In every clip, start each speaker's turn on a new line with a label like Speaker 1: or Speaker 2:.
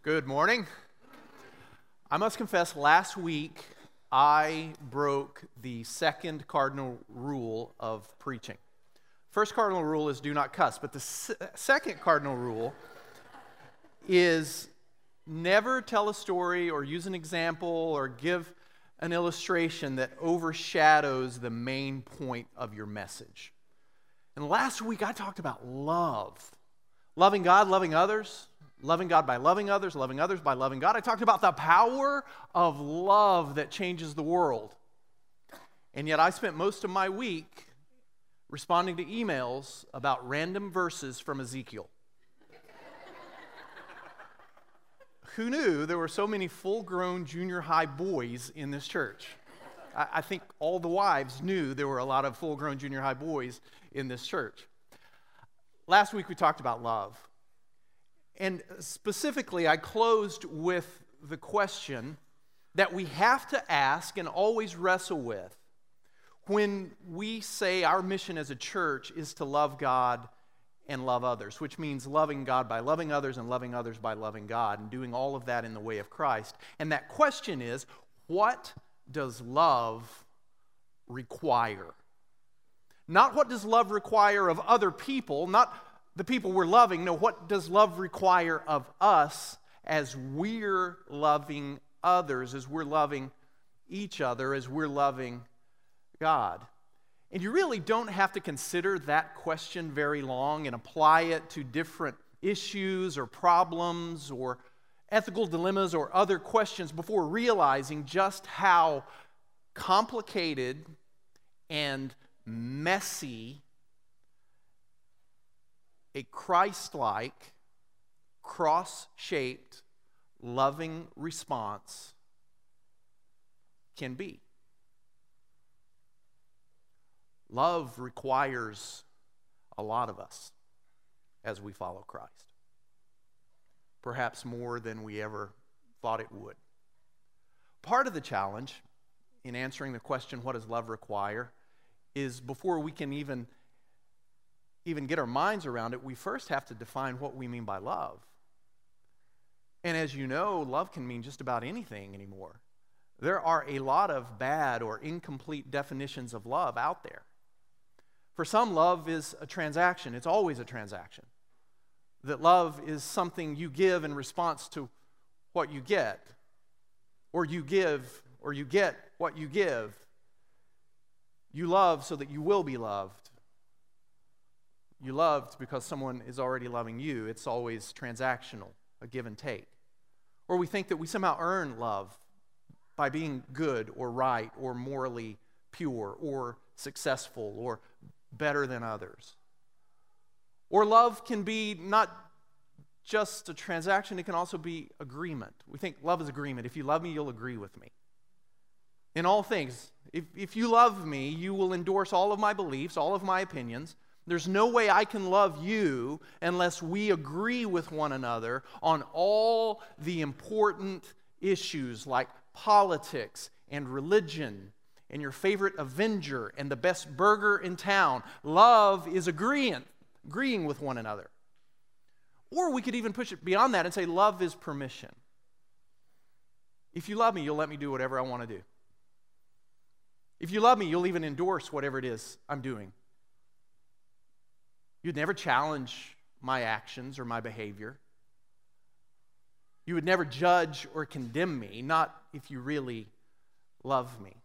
Speaker 1: Good morning. I must confess, last week I broke the second cardinal rule of preaching. First cardinal rule is do not cuss, but the second cardinal rule is never tell a story or use an example or give an illustration that overshadows the main point of your message. And last week I talked about love. Loving God, loving others. Loving God by loving others by loving God. I talked about the power of love that changes the world. And yet I spent most of my week responding to emails about random verses from Ezekiel. Who knew there were so many full-grown junior high boys in this church? I think all the wives knew there were a lot of full-grown junior high boys in this church. Last week we talked about love. And specifically, I closed with the question that we have to ask and always wrestle with when we say our mission as a church is to love God and love others, which means loving God by loving others and loving others by loving God, and doing all of that in the way of Christ. And that question is, what does love require? Not what does love require of other people, not the people we're loving. No, what does love require of us as we're loving others, as we're loving each other, as we're loving God? And you really don't have to consider that question very long and apply it to different issues or problems or ethical dilemmas or other questions before realizing just how complicated and messy a Christ-like, cross-shaped, loving response can be. Love requires a lot of us as we follow Christ. Perhaps more than we ever thought it would. Part of the challenge in answering the question, what does love require, is before we can even get our minds around it, we first have to define what we mean by love. And as you know, love can mean just about anything anymore. There are a lot of bad or incomplete definitions of love out there. For some, love is a transaction. It's always a transaction. That love is something you give in response to what you get. Or you give, or you get what you give. You love so that you will be loved. You loved because someone is already loving you. It's always transactional, a give and take. Or we think that we somehow earn love by being good or right or morally pure or successful or better than others. Or love can be not just a transaction, it can also be agreement. We think love is agreement. If you love me, you'll agree with me. In all things, if you love me, you will endorse all of my beliefs, all of my opinions. There's no way I can love you unless we agree with one another on all the important issues like politics and religion and your favorite Avenger and the best burger in town. Love is agreeing with one another. Or we could even push it beyond that and say love is permission. If you love me, you'll let me do whatever I want to do. If you love me, you'll even endorse whatever it is I'm doing. You'd never challenge my actions or my behavior. You would never judge or condemn me, not if you really love me.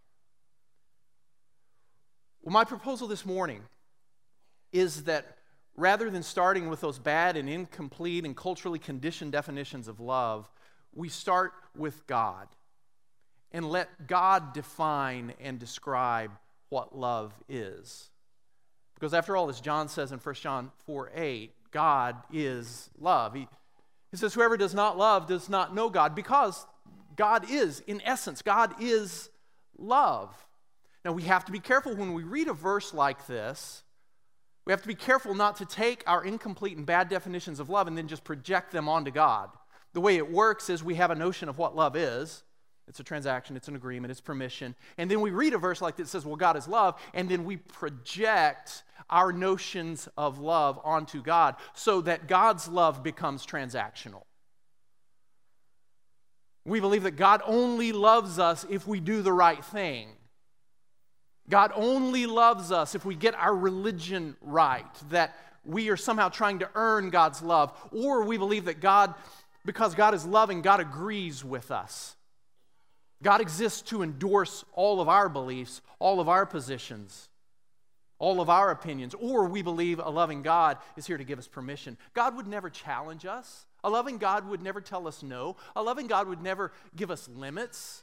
Speaker 1: Well, my proposal this morning is that rather than starting with those bad and incomplete and culturally conditioned definitions of love, we start with God and let God define and describe what love is. Because after all, as John says in 1 John 4:8, God is love. He says, whoever does not love does not know God, because God is, in essence, God is love. Now, we have to be careful when we read a verse like this. We have to be careful not to take our incomplete and bad definitions of love and then just project them onto God. The way it works is we have a notion of what love is. It's a transaction, it's an agreement, it's permission. And then we read a verse like this that says, well, God is love, and then we project our notions of love onto God so that God's love becomes transactional. We believe that God only loves us if we do the right thing. God only loves us if we get our religion right, that we are somehow trying to earn God's love. Or we believe that God, because God is loving, God agrees with us. God exists to endorse all of our beliefs, all of our positions, all of our opinions. Or we believe a loving God is here to give us permission. God would never challenge us. A loving God would never tell us no. A loving God would never give us limits.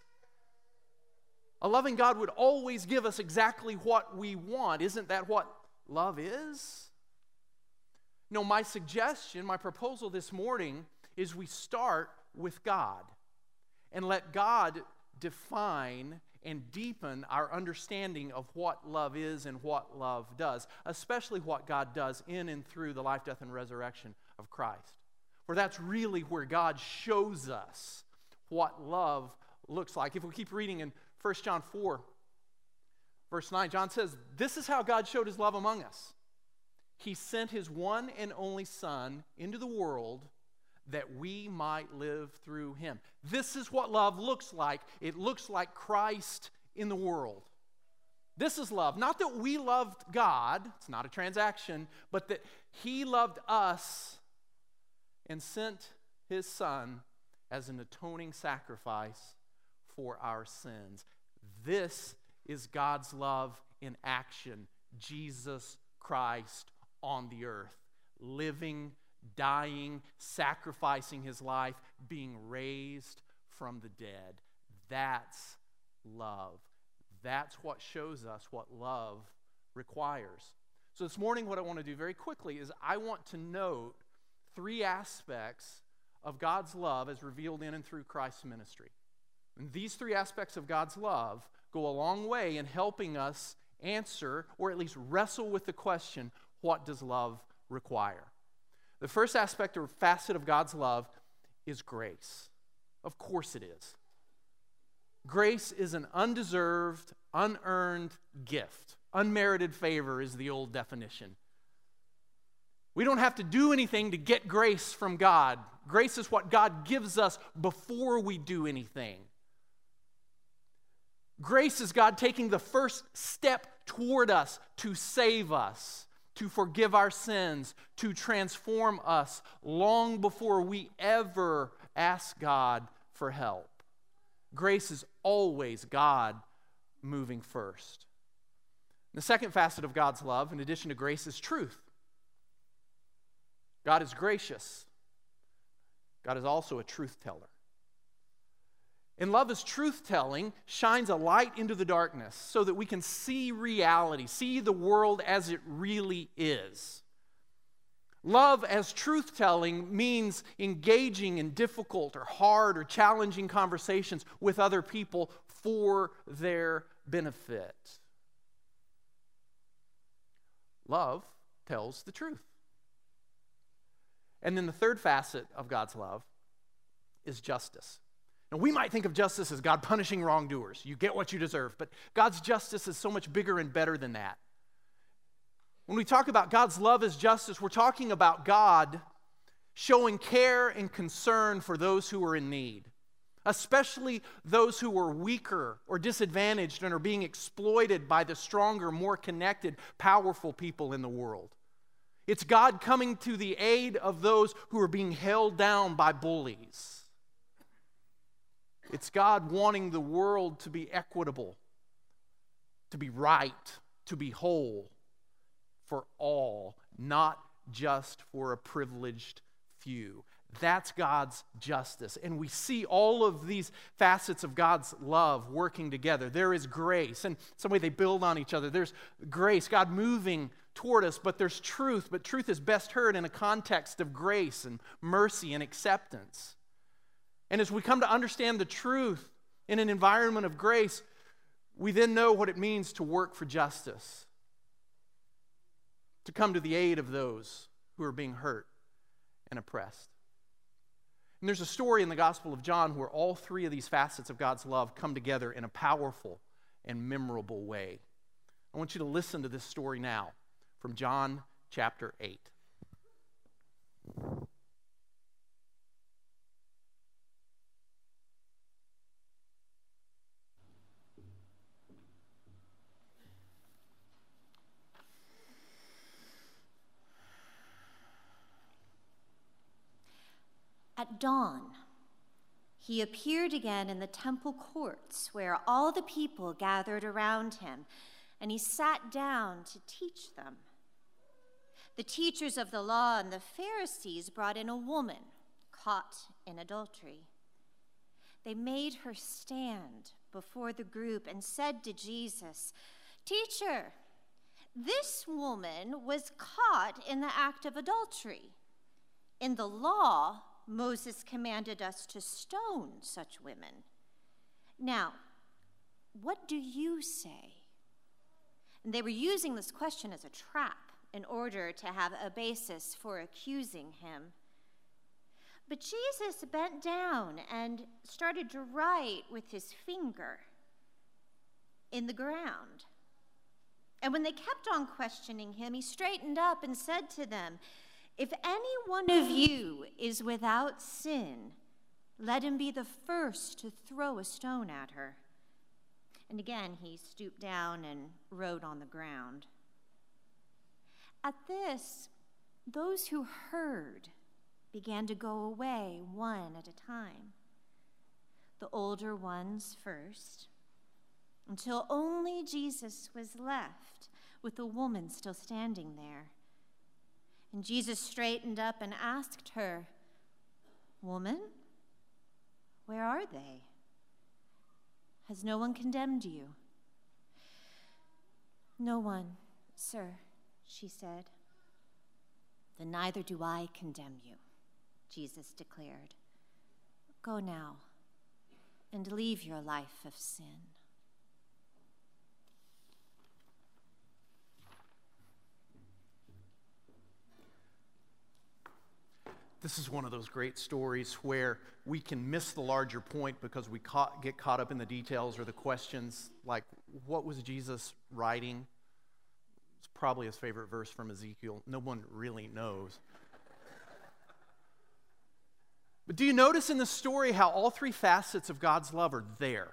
Speaker 1: A loving God would always give us exactly what we want. Isn't that what love is? No, my suggestion, my proposal this morning is we start with God and let God define and deepen our understanding of what love is and what love does, especially what God does in and through the life, death, and resurrection of Christ. For that's really where God shows us what love looks like. If we keep reading in 1 John 4, verse 9, John says, "This is how God showed his love among us. He sent his one and only Son into the world that we might live through him." This is what love looks like. It looks like Christ in the world. This is love. Not that we loved God, it's not a transaction, but that he loved us and sent his Son as an atoning sacrifice for our sins. This is God's love in action. Jesus Christ on the earth, living, dying, sacrificing his life, being raised from the dead. That's love. That's what shows us what love requires. So this morning, what I want to do very quickly is I want to note 3 aspects of God's love as revealed in and through Christ's ministry. And these 3 aspects of God's love go a long way in helping us answer, or at least wrestle with the question, what does love require? The first aspect or facet of God's love is grace. Of course it is. Grace is an undeserved, unearned gift. Unmerited favor is the old definition. We don't have to do anything to get grace from God. Grace is what God gives us before we do anything. Grace is God taking the first step toward us to save us, to forgive our sins, to transform us long before we ever ask God for help. Grace is always God moving first. The second facet of God's love, in addition to grace, is truth. God is gracious. God is also a truth teller. And love as truth-telling shines a light into the darkness so that we can see reality, see the world as it really is. Love as truth-telling means engaging in difficult or hard or challenging conversations with other people for their benefit. Love tells the truth. And then the third facet of God's love is justice. Now, we might think of justice as God punishing wrongdoers. You get what you deserve. But God's justice is so much bigger and better than that. When we talk about God's love as justice, we're talking about God showing care and concern for those who are in need, especially those who are weaker or disadvantaged and are being exploited by the stronger, more connected, powerful people in the world. It's God coming to the aid of those who are being held down by bullies. It's God wanting the world to be equitable, to be right, to be whole for all, not just for a privileged few. That's God's justice. And we see all of these facets of God's love working together. There is grace, and some way they build on each other. There's grace, God moving toward us, but there's truth. But truth is best heard in a context of grace and mercy and acceptance. And as we come to understand the truth in an environment of grace, we then know what it means to work for justice, to come to the aid of those who are being hurt and oppressed. And there's a story in the Gospel of John where all 3 of these facets of God's love come together in a powerful and memorable way. I want you to listen to this story now from John chapter 8.
Speaker 2: At dawn, he appeared again in the temple courts where all the people gathered around him, and he sat down to teach them. The teachers of the law and the Pharisees brought in a woman caught in adultery. They made her stand before the group and said to Jesus, "Teacher, this woman was caught in the act of adultery. In the law, Moses commanded us to stone such women. Now, what do you say?" And they were using this question as a trap in order to have a basis for accusing him. But Jesus bent down and started to write with his finger in the ground. And when they kept on questioning him, he straightened up and said to them, "If any one of you is without sin, let him be the first to throw a stone at her." And again, he stooped down and wrote on the ground. At this, those who heard began to go away one at a time, the older ones first, until only Jesus was left with the woman still standing there. And Jesus straightened up and asked her, "Woman, where are they? Has no one condemned you?" "No one, sir," she said. "Then neither do I condemn you," Jesus declared. "Go now and leave your life of sin."
Speaker 1: This is one of those great stories where we can miss the larger point because we get caught up in the details or the questions, like what was Jesus writing? It's probably his favorite verse from Ezekiel. No one really knows. But do you notice in the story how all three facets of God's love are there?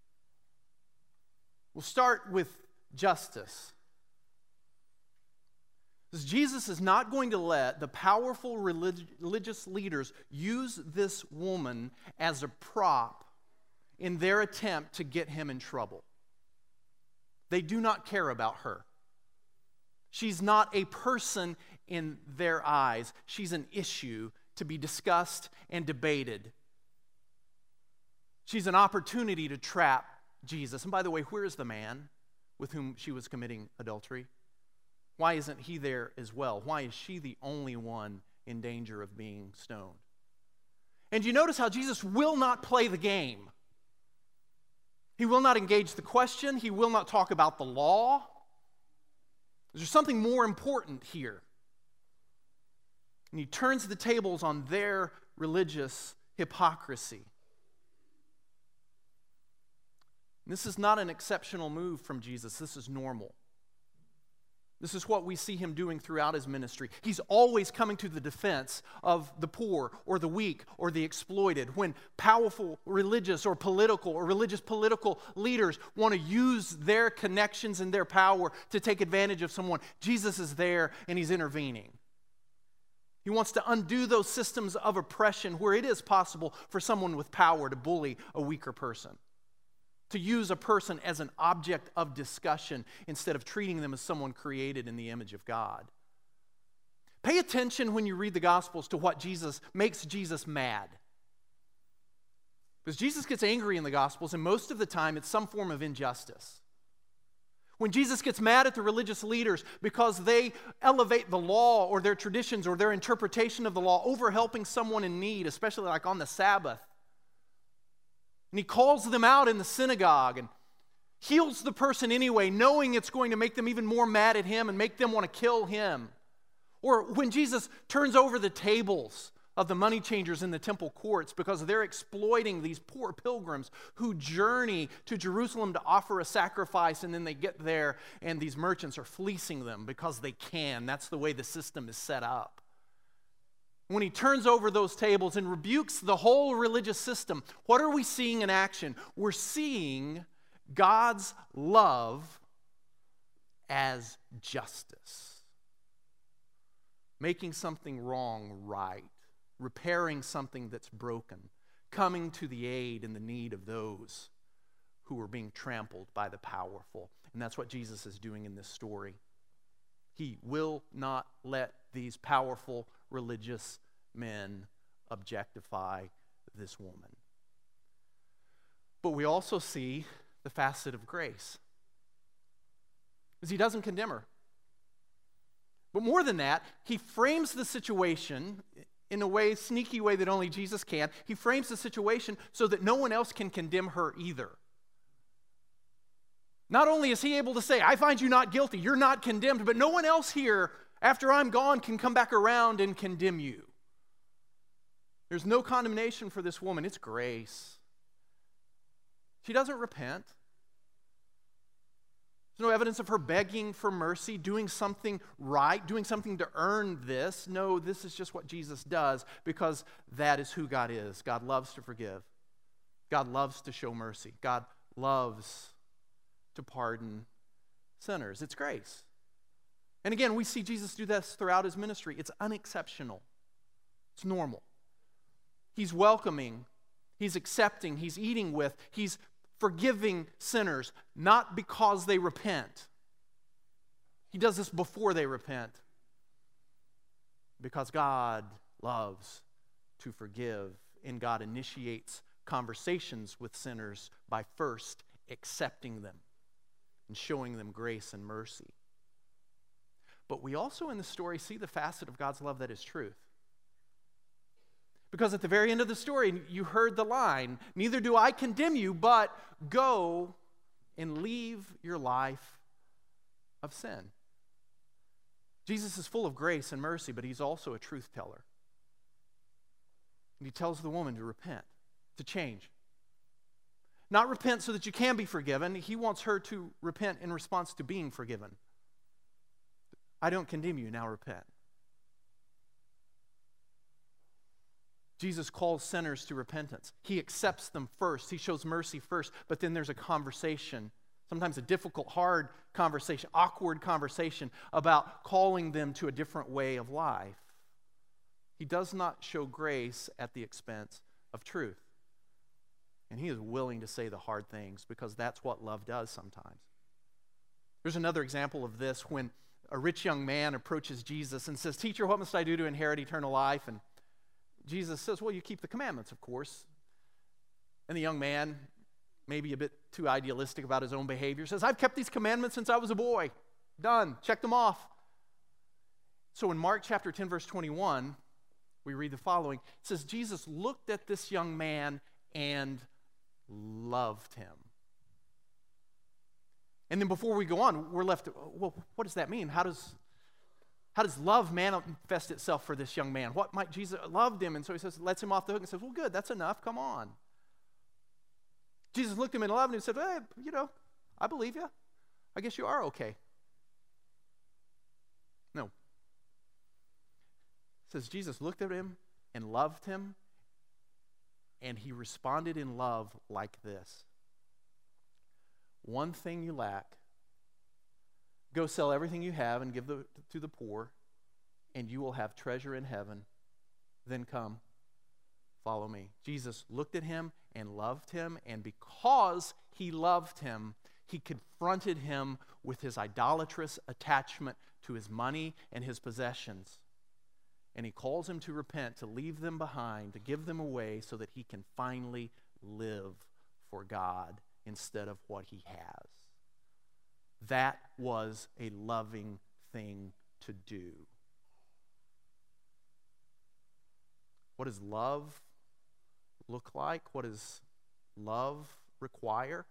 Speaker 1: We'll start with justice. Because Jesus is not going to let the powerful religious leaders use this woman as a prop in their attempt to get him in trouble. They do not care about her. She's not a person in their eyes. She's an issue to be discussed and debated. She's an opportunity to trap Jesus. And by the way, where is the man with whom she was committing adultery? Why isn't he there as well? Why is she the only one in danger of being stoned? And you notice how Jesus will not play the game. He will not engage the question. He will not talk about the law. There's something more important here. And he turns the tables on their religious hypocrisy. This is not an exceptional move from Jesus. This is normal. This is what we see him doing throughout his ministry. He's always coming to the defense of the poor or the weak or the exploited. When powerful religious or religious political leaders want to use their connections and their power to take advantage of someone, Jesus is there and he's intervening. He wants to undo those systems of oppression where it is possible for someone with power to bully a weaker person, to use a person as an object of discussion instead of treating them as someone created in the image of God. Pay attention when you read the Gospels to what makes Jesus mad. Because Jesus gets angry in the Gospels, and most of the time it's some form of injustice. When Jesus gets mad at the religious leaders because they elevate the law or their traditions or their interpretation of the law over helping someone in need, especially like on the Sabbath. And he calls them out in the synagogue and heals the person anyway, knowing it's going to make them even more mad at him and make them want to kill him. Or when Jesus turns over the tables of the money changers in the temple courts because they're exploiting these poor pilgrims who journey to Jerusalem to offer a sacrifice, and then they get there and these merchants are fleecing them because they can. That's the way the system is set up. When he turns over those tables and rebukes the whole religious system, what are we seeing in action? We're seeing God's love as justice. Making something wrong right. repairing something that's broken, coming to the aid and the need of those who are being trampled by the powerful. And that's what Jesus is doing in this story. He will not let these powerful religious men objectify this woman. But we also see the facet of grace, because he doesn't condemn her. But more than that, he frames the situation in a sneaky way that only Jesus can. He frames the situation so that no one else can condemn her either. Not only is he able to say, I find you not guilty, you're not condemned, but no one else here, after I'm gone, can come back around and condemn you. There's no condemnation for this woman. It's grace. She doesn't repent. There's no evidence of her begging for mercy, doing something right, doing something to earn this. No, this is just what Jesus does, because that is who God is. God loves to forgive. God loves to show mercy. God loves to pardon sinners. It's grace. And again, we see Jesus do this throughout his ministry. It's unexceptional. It's normal. He's welcoming. He's accepting. He's eating with. He's forgiving sinners, not because they repent. He does this before they repent, because God loves to forgive, and God initiates conversations with sinners by first accepting them and showing them grace and mercy. But we also in the story see the facet of God's love that is truth. Because at the very end of the story, you heard the line, neither do I condemn you, but go and leave your life of sin. Jesus is full of grace and mercy, but he's also a truth teller. And he tells the woman to repent, to change. Not repent so that you can be forgiven. He wants her to repent in response to being forgiven. I don't condemn you, now repent. Jesus calls sinners to repentance. He accepts them first. He shows mercy first, but then there's a conversation, sometimes a difficult, hard conversation, awkward conversation about calling them to a different way of life. He does not show grace at the expense of truth. And he is willing to say the hard things, because that's what love does sometimes. There's another example of this when a rich young man approaches Jesus and says, "Teacher, what must I do to inherit eternal life?" And Jesus says, "Well, you keep the commandments, of course." And the young man, maybe a bit too idealistic about his own behavior, says, "I've kept these commandments since I was a boy. Done. Check them off." So in Mark chapter 10, verse 21, we read the following. It says, Jesus looked at this young man and loved him. And then before we go on, we're left, well, what does that mean? How does love manifest itself for this young man? What might Jesus loved him? And so he says, lets him off the hook and says, "Well, good, that's enough, come on." Jesus looked at him and loved him and said, "Hey, I believe you. I guess you are okay." No. It says Jesus looked at him and loved him, and he responded in love like this. "One thing you lack. Go sell everything you have and give to the poor, and you will have treasure in heaven. Then come, follow me." Jesus looked at him and loved him, and because he loved him, he confronted him with his idolatrous attachment to his money and his possessions. And he calls him to repent, to leave them behind, to give them away so that he can finally live for God instead of what he has. That was a loving thing to do. What does love look like? What does love require?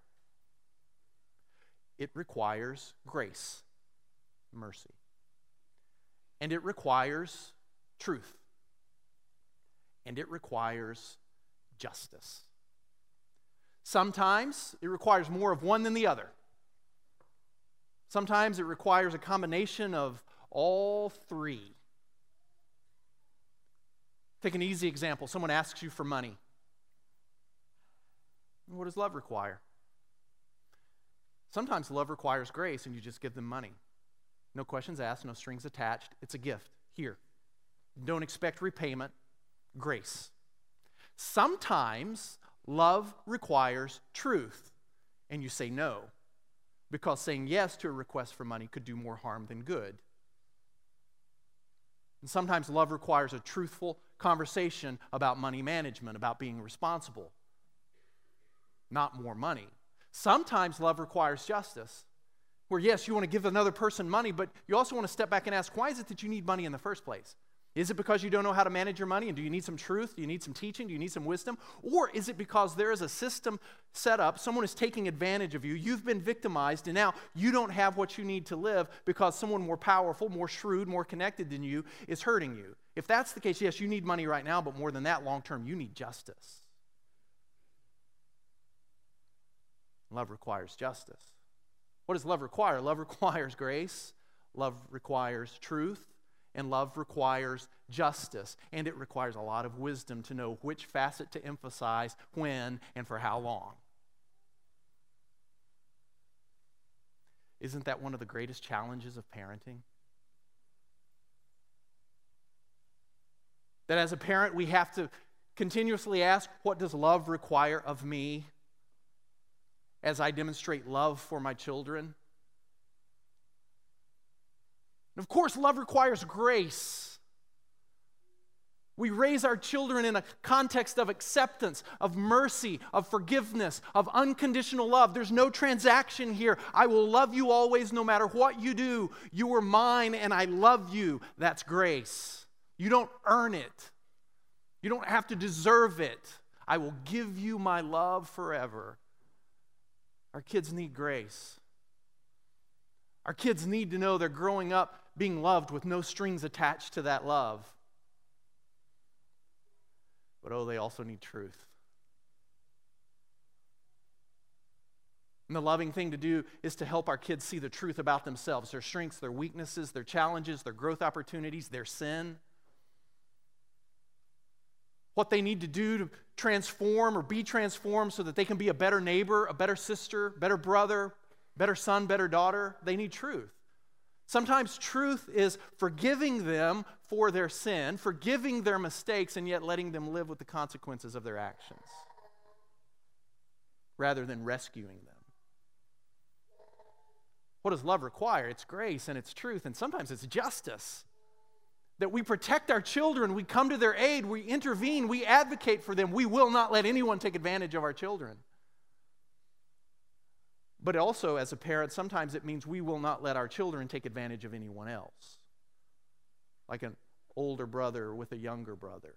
Speaker 1: It requires grace, mercy. And it requires truth. And it requires justice. Sometimes it requires more of one than the other. Sometimes it requires a combination of all three. Take an easy example. Someone asks you for money. What does love require? Sometimes love requires grace and you just give them money. No questions asked, no strings attached. It's a gift. Here. Don't expect repayment. grace. Sometimes love requires truth, and you say no, because saying yes to a request for money could do more harm than good. And sometimes love requires a truthful conversation about money management, about being responsible, not more money. Sometimes love requires justice, where yes, you want to give another person money, but you also want to step back and ask, why is it that you need money in the first place? Is it because you don't know how to manage your money, and do you need some truth? Do you need some teaching? Do you need some wisdom? Or is it because there is a system set up, someone is taking advantage of you, you've been victimized, and now you don't have what you need to live because someone more powerful, more shrewd, more connected than you is hurting you? If that's the case, yes, you need money right now, but more than that, long term, you need justice. Love requires justice. What does love require? Love requires grace, love requires truth, and love requires justice. And it requires a lot of wisdom to know which facet to emphasize, when, and for how long. Isn't that one of the greatest challenges of parenting? That as a parent, we have to continuously ask, what does love require of me as I demonstrate love for my children? And of course, love requires grace. We raise our children in a context of acceptance, of mercy, of forgiveness, of unconditional love. There's no transaction here. I will love you always no matter what you do. You are mine and I love you. That's grace. You don't earn it. You don't have to deserve it. I will give you my love forever. Our kids need grace. Our kids need to know they're growing up being loved with no strings attached to that love. But they also need truth. And the loving thing to do is to help our kids see the truth about themselves, their strengths, their weaknesses, their challenges, their growth opportunities, their sin. What they need to do to transform or be transformed so that they can be a better neighbor, a better sister, better brother, better son, better daughter. They need truth. Sometimes truth is forgiving them for their sin, forgiving their mistakes, and yet letting them live with the consequences of their actions rather than rescuing them. What does love require? It's grace and it's truth, and sometimes it's justice. That we protect our children, we come to their aid, we intervene, we advocate for them. We will not let anyone take advantage of our children. But also, as a parent, sometimes it means we will not let our children take advantage of anyone else. Like an older brother with a younger brother.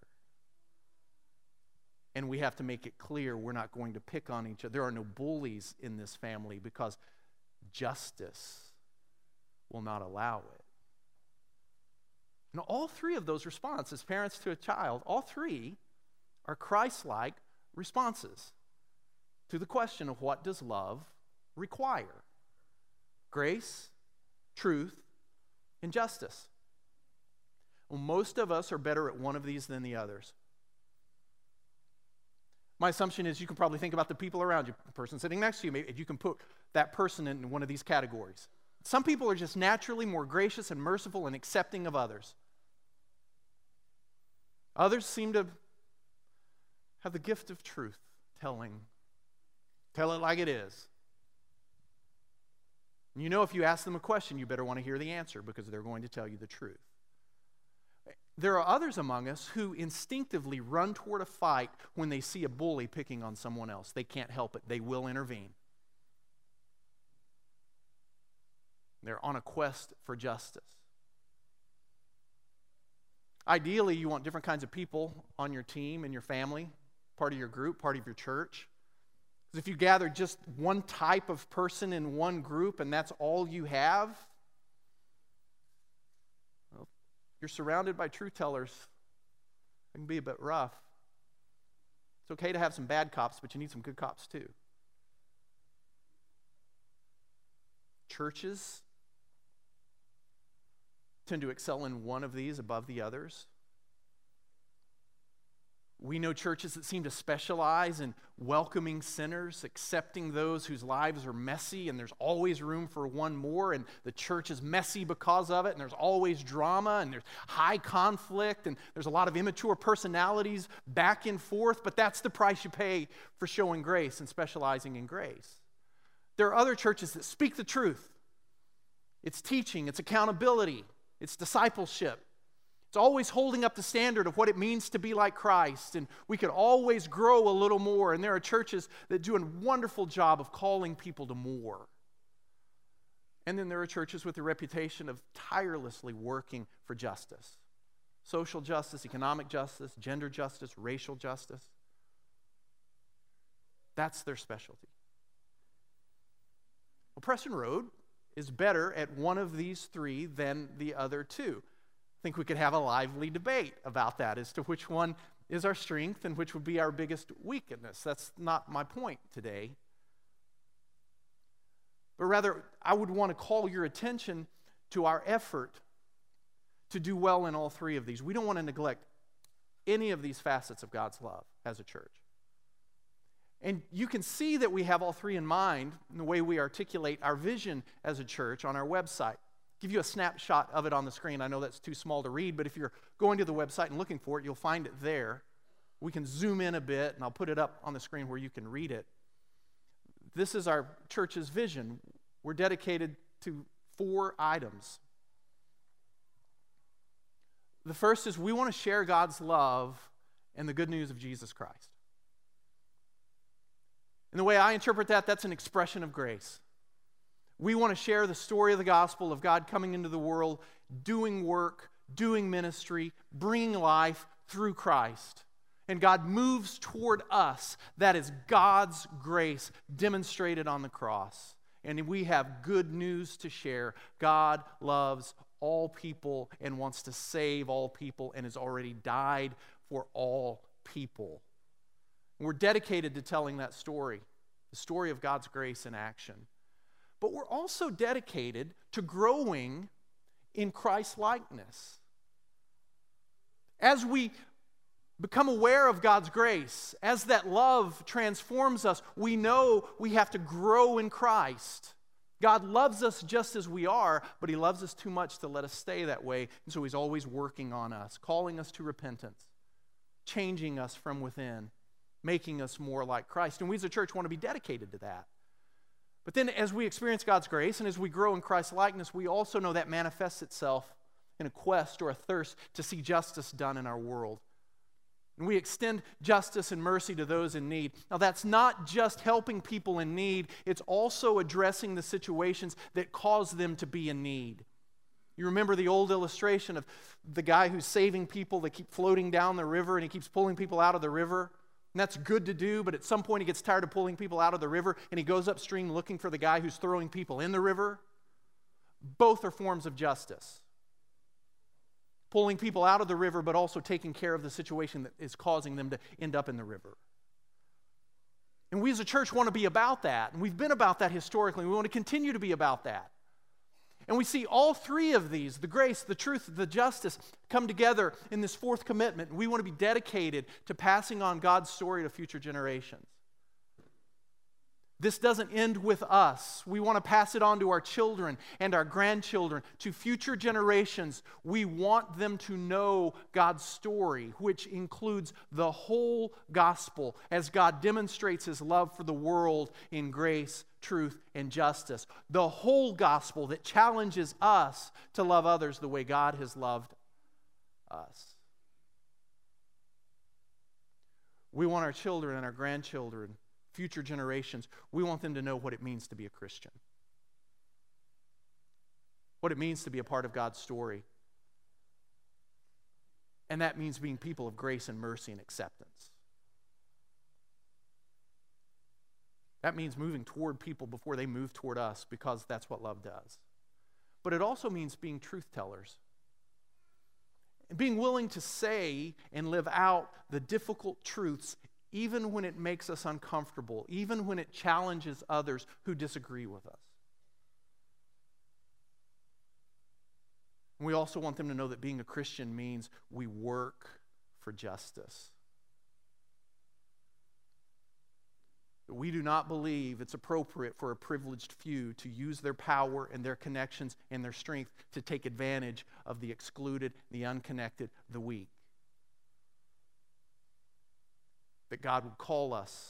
Speaker 1: And we have to make it clear we're not going to pick on each other. There are no bullies in this family because justice will not allow it. Now, all three of those responses, parents to a child, all three are Christ-like responses to the question of what does love require? Grace, truth, and justice. Well, most of us are better at one of these than the others. My assumption is you can probably think about the people around you, the person sitting next to you. Maybe you can put that person in one of these categories. Some people are just naturally more gracious and merciful and accepting of others. Others seem to have the gift of truth, tell it like it is. And you know, if you ask them a question, you better want to hear the answer because they're going to tell you the truth. There are others among us who instinctively run toward a fight when they see a bully picking on someone else. They can't help it. They will intervene. They're on a quest for justice. Ideally, you want different kinds of people on your team, in your family, part of your group, part of your church. Because if you gather just one type of person in one group and that's all you have, well, you're surrounded by truth tellers. It can be a bit rough. It's okay to have some bad cops, but you need some good cops too. Churches tend to excel in one of these above the others. We know churches that seem to specialize in welcoming sinners, accepting those whose lives are messy, and there's always room for one more, and the church is messy because of it, and there's always drama, and there's high conflict, and there's a lot of immature personalities back and forth, but that's the price you pay for showing grace and specializing in grace. There are other churches that speak the truth. It's teaching, it's accountability, it's discipleship. It's always holding up the standard of what it means to be like Christ, and we could always grow a little more, and there are churches that do a wonderful job of calling people to more. And then there are churches with the reputation of tirelessly working for justice. Social justice, economic justice, gender justice, racial justice. That's their specialty. Well, Preston Road is better at one of these three than the other two. I think we could have a lively debate about that as to which one is our strength and which would be our biggest weakness. That's not my point today. But rather, I would want to call your attention to our effort to do well in all three of these. We don't want to neglect any of these facets of God's love as a church. And you can see that we have all three in mind in the way we articulate our vision as a church on our website. Give you a snapshot of it on the screen. I know that's too small to read, but if you're going to the website and looking for it, you'll find it there. We can zoom in a bit, and I'll put it up on the screen where you can read it. This is our church's vision. We're dedicated to 4 items. The first is we want to share God's love and the good news of Jesus Christ. And the way I interpret that, that's an expression of grace. We want to share the story of the gospel of God coming into the world, doing work, doing ministry, bringing life through Christ. And God moves toward us. That is God's grace demonstrated on the cross. And we have good news to share. God loves all people and wants to save all people and has already died for all people. And we're dedicated to telling that story, the story of God's grace in action. But we're also dedicated to growing in Christ-likeness. As we become aware of God's grace, as that love transforms us, we know we have to grow in Christ. God loves us just as we are, but He loves us too much to let us stay that way, and so He's always working on us, calling us to repentance, changing us from within, making us more like Christ. And we as a church want to be dedicated to that. But then as we experience God's grace and as we grow in Christ's likeness, we also know that manifests itself in a quest or a thirst to see justice done in our world. And we extend justice and mercy to those in need. Now that's not just helping people in need, it's also addressing the situations that cause them to be in need. You remember the old illustration of the guy who's saving people that keep floating down the river and he keeps pulling people out of the river? And that's good to do, but at some point he gets tired of pulling people out of the river and he goes upstream looking for the guy who's throwing people in the river. Both are forms of justice. Pulling people out of the river, but also taking care of the situation that is causing them to end up in the river. And we as a church want to be about that, and we've been about that historically, and we want to continue to be about that. And we see all three of these, the grace, the truth, the justice, come together in this fourth commitment. We want to be dedicated to passing on God's story to future generations. This doesn't end with us. We want to pass it on to our children and our grandchildren, to future generations. We want them to know God's story, which includes the whole gospel as God demonstrates His love for the world in grace, truth, and justice. The whole gospel that challenges us to love others the way God has loved us. We want our children and our grandchildren, future generations, we want them to know what it means to be a Christian. What it means to be a part of God's story. And that means being people of grace and mercy and acceptance. That means moving toward people before they move toward us, because that's what love does. But it also means being truth tellers. And being willing to say and live out the difficult truths even when it makes us uncomfortable, even when it challenges others who disagree with us. And we also want them to know that being a Christian means we work for justice. we do not believe it's appropriate for a privileged few to use their power and their connections and their strength to take advantage of the excluded, the unconnected, the weak. That God would call us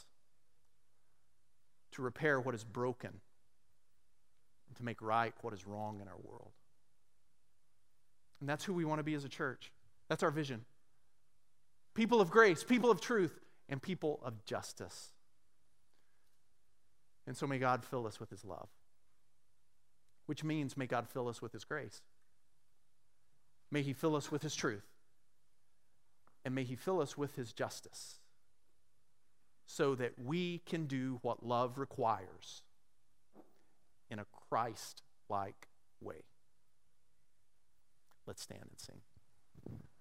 Speaker 1: to repair what is broken and to make right what is wrong in our world. And that's who we want to be as a church. That's our vision. People of grace, people of truth, and people of justice. And so may God fill us with His love, which means may God fill us with His grace. May He fill us with His truth, and may He fill us with His justice, so that we can do what love requires in a Christ-like way. Let's stand and sing.